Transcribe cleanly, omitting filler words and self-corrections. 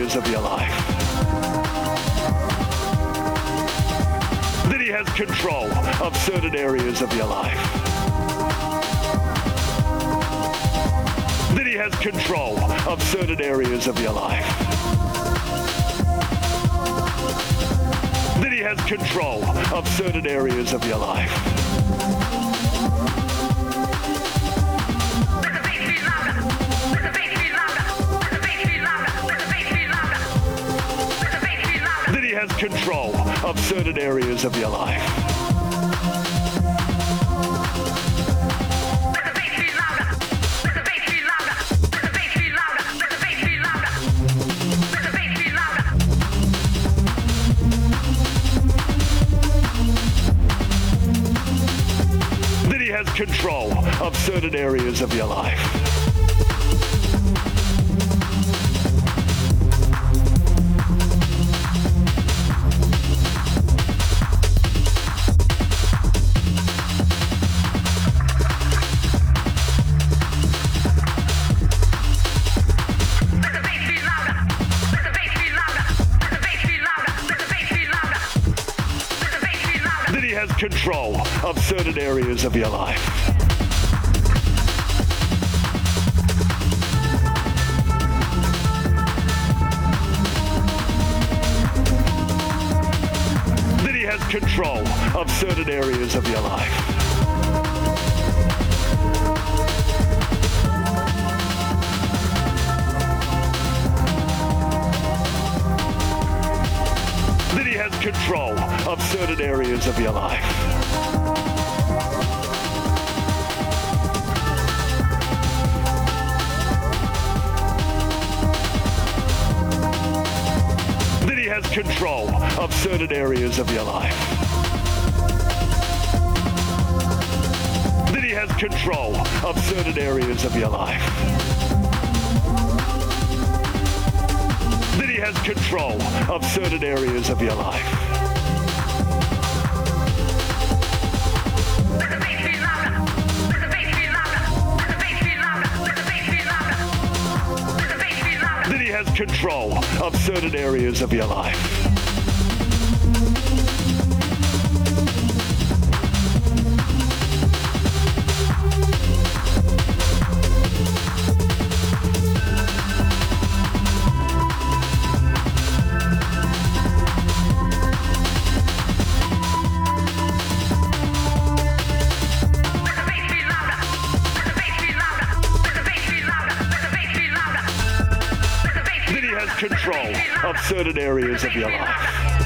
areas of your life. That he has control of certain areas of your life. That he has control of certain areas of your life. That he has control of certain areas of your life. That he has control of certain areas of your life. That he has control of certain areas of your life. That he has control of certain areas of your life. That he has control of certain areas of your life. That he has control of certain areas of your life. That he has control of certain areas of your life. That he has control of certain areas of your life. That he has control of certain areas of your life. That he has control of certain areas of your life. That he has control of certain areas of your life.